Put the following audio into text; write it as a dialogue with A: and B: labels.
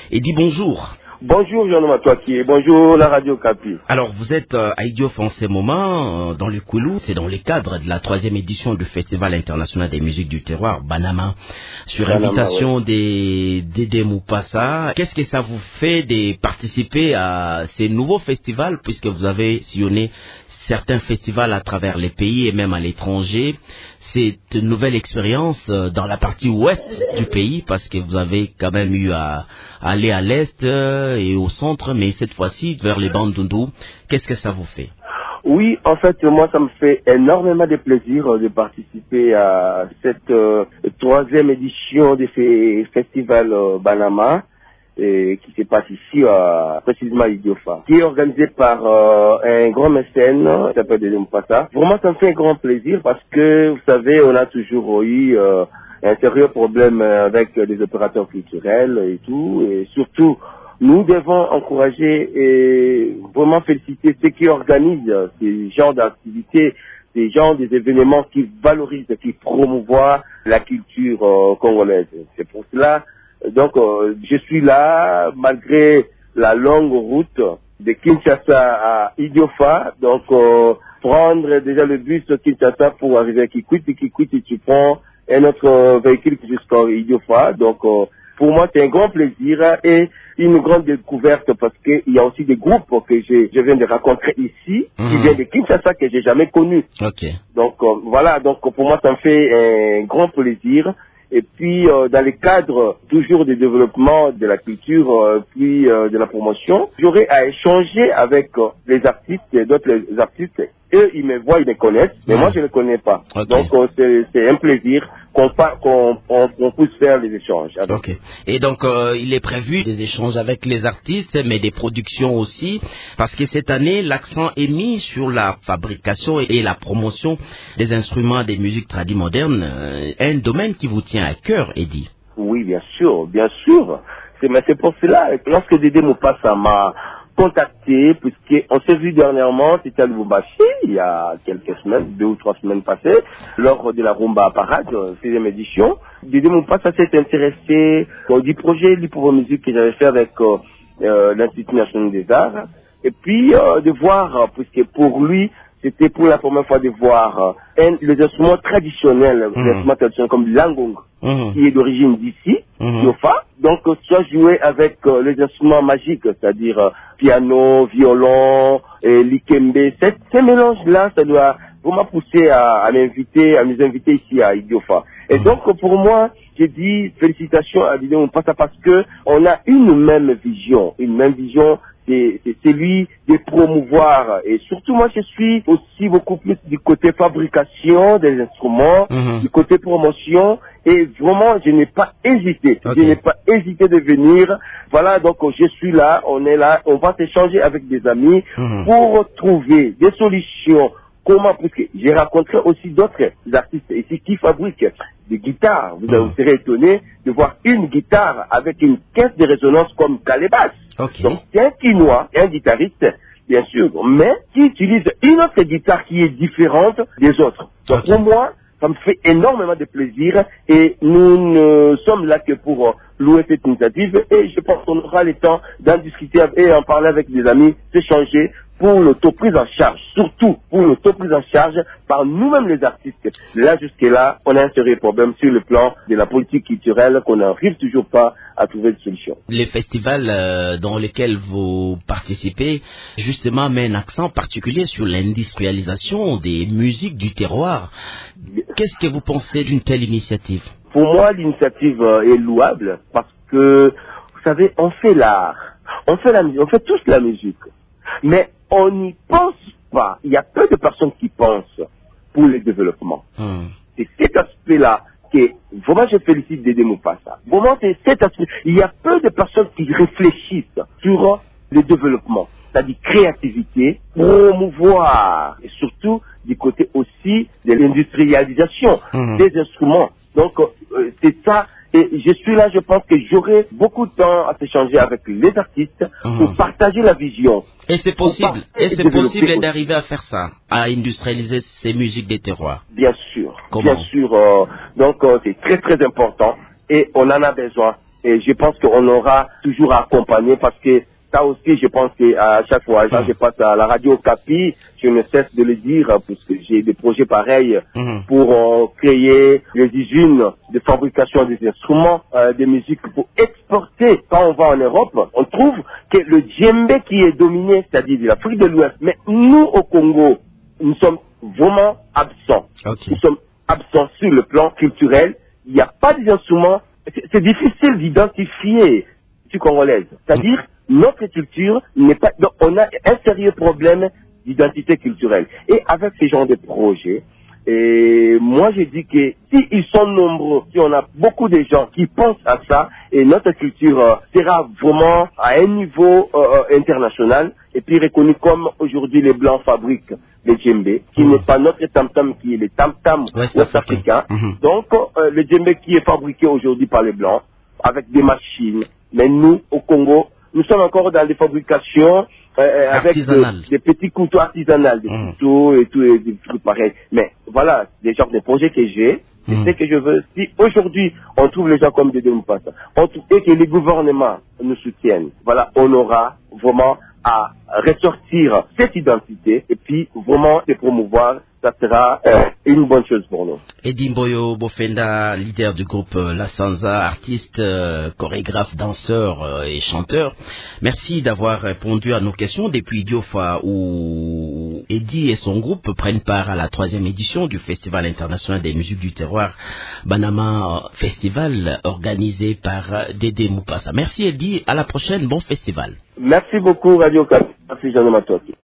A: Et dit bonjour.
B: Bonjour Jean-Noël Toaki, bonjour la Radio Capi.
A: Alors vous êtes à Idiofa en ce moment, dans le Koulou, c'est dans le cadre de la 3e édition du Festival international des musiques du terroir, Banama, sur invitation des Dédé Moupassa. Qu'est-ce que ça vous fait de participer à ces nouveaux festivals, puisque vous avez sillonné certains festivals à travers les pays et même à l'étranger? C'est une nouvelle expérience dans la partie ouest du pays, parce que vous avez quand même eu à aller à l'est et au centre, mais cette fois-ci vers les Bandundu. Qu'est-ce que ça vous fait?
B: Oui, en fait, moi, ça me fait énormément de plaisir de participer à cette 3e édition de ces festivals Banama, qui se passe ici, précisément à Idiofa, qui est organisé par un grand mécène qui s'appelle Dédé Moupassa. Vraiment, ça me fait un grand plaisir parce que, vous savez, on a toujours eu un sérieux problème avec les opérateurs culturels et tout, et surtout, nous devons encourager et vraiment féliciter ceux qui organisent ces genres d'activités, ces genres des événements qui valorisent, qui promouvoient la culture congolaise. C'est pour cela. Donc, je suis là, malgré la longue route de Kinshasa à Idiofa. Donc, prendre déjà le bus de Kinshasa pour arriver à Kikwit. Et Kikwit, tu prends un autre véhicule jusqu'à Idiofa. Donc, pour moi, c'est un grand plaisir et une grande découverte parce qu'il y a aussi des groupes que je viens de rencontrer ici, qui viennent de Kinshasa, que j'ai jamais connus.
A: Okay.
B: Donc, voilà. Donc, pour moi, ça me fait un grand plaisir. Et puis, dans le cadre toujours du développement de la culture, puis de la promotion, j'aurai à échanger avec les artistes et d'autres artistes. Eux, ils me voient, ils me connaissent, mais moi, je ne les connais pas. Okay. Donc, c'est un plaisir qu'on puisse faire les échanges.
A: Okay. Et donc, il est prévu des échanges avec les artistes, mais des productions aussi, parce que cette année, l'accent est mis sur la fabrication et la promotion des instruments des musiques tradies modernes, un domaine qui vous tient à cœur, Eddie.
B: Oui, bien sûr, bien sûr. C'est pour cela, lorsque Dédé Moupassa m'a contacté, puisqu'on s'est vu dernièrement, c'était à Lubumbashi, il y a quelques semaines, 2 ou 3 semaines passées, lors de la Rumba Parade, 6e édition. Dédé Moupassa s'est intéressé du projet Libre Musique que j'avais fait avec l'Institut national des arts, et puis de voir, puisque pour lui, c'était pour la première fois de voir les instruments traditionnels, les instruments traditionnels comme l'angong, qui est d'origine d'ici, Yofa. Donc, soit jouer avec les instruments magiques, c'est-à-dire piano, violon, et likembe. Ces mélanges-là, ça doit vraiment pousser à nous inviter ici à Idiofa. Et donc, pour moi, j'ai dit félicitations à Dédé Moupassa parce que on a une même vision, c'est celui de promouvoir. Et surtout, moi, je suis aussi beaucoup plus du côté fabrication des instruments, du côté promotion. Et vraiment, je n'ai pas hésité. Okay. Je n'ai pas hésité de venir. Voilà, donc je suis là, on est là, on va s'échanger avec des amis pour trouver des solutions. Comment, parce que j'ai rencontré aussi d'autres artistes ici qui fabriquent des guitares. Vous serez étonné de voir une guitare avec une caisse de résonance comme calebasse.
A: Okay.
B: Donc, c'est un Quinois, un guitariste, bien sûr, mais qui utilise une autre guitare qui est différente des autres. Donc, pour moi, ça me fait énormément de plaisir et nous ne sommes là que pour louer cette initiative et je pense qu'on aura le temps d'en discuter et en parler avec des amis, s'échanger pour l'autoprise en charge, surtout pour l'autoprise en charge par nous-mêmes les artistes. Là, jusque-là, on a un sérieux problème sur le plan de la politique culturelle qu'on n'arrive toujours pas à trouver de solution.
A: Les festivals dans lesquels vous participez, justement, met un accent particulier sur l'industrialisation des musiques du terroir. Qu'est-ce que vous pensez d'une telle initiative?
B: Pour moi, l'initiative est louable parce que, vous savez, on fait l'art, on fait la musique, on fait tous la musique. Mais on n'y pense pas. Il y a peu de personnes qui pensent pour le développement. C'est cet aspect-là que vraiment je félicite Dédé Moupassa. Vraiment c'est cet aspect. Il y a peu de personnes qui réfléchissent sur le développement, c'est-à-dire créativité, promouvoir et surtout du côté aussi de l'industrialisation des instruments. Donc c'est ça. Et je suis là, je pense que j'aurai beaucoup de temps à s'échanger avec les artistes pour partager la vision.
A: Et c'est possible. Et c'est possible d'arriver à faire ça, à industrialiser ces musiques des terroirs.
B: Bien sûr.
A: Comment?
B: Bien sûr. Donc c'est très très important et on en a besoin Et je pense qu'on aura toujours à accompagner parce que ça aussi, je pense qu'à chaque fois, je passe à la radio Capi, je ne cesse de le dire, parce que j'ai des projets pareils pour créer des usines de fabrication des instruments, des musiques pour exporter. Quand on va en Europe, on trouve que le djembé qui est dominé, c'est-à-dire de l'Afrique de l'Ouest, mais nous au Congo, nous sommes vraiment absents.
A: Okay.
B: Nous sommes absents sur le plan culturel. Il n'y a pas des instruments. C'est difficile d'identifier la congolaise. C'est-à-dire, notre culture n'est pas... Donc, on a un sérieux problème d'identité culturelle. Et avec ce genre de projets, et moi j'ai dit que si ils sont nombreux, si on a beaucoup de gens qui pensent à ça, et notre culture sera vraiment à un niveau international, et puis reconnu comme aujourd'hui les Blancs fabriquent le djembé, qui n'est pas notre tam-tam, qui est le tam-tam ouest-africain. Donc le djembé qui est fabriqué aujourd'hui par les Blancs, avec des machines, mais nous, au Congo, nous sommes encore dans des fabrications avec des petits couteaux artisanaux, des couteaux et tout, et des trucs pareils. Mais voilà, des genres de projets que j'ai. C'est ce que je veux. Si aujourd'hui, on trouve les gens comme Dédé Mupasa, et que les gouvernements nous soutiennent, voilà, on aura vraiment à ressortir cette identité et puis vraiment se promouvoir. Ça sera une bonne chose pour nous.
A: Eddie Mboyo Bofenda, leader du groupe La Sanza, artiste, chorégraphe, danseur et chanteur. Merci d'avoir répondu à nos questions depuis Diofa où Eddie et son groupe prennent part à la 3e édition du Festival international des musiques du terroir Banama Festival organisé par Dédé Mupasa. Merci Eddie, à la prochaine, bon festival.
B: Merci beaucoup Radio 4. Merci Jean-Thomas.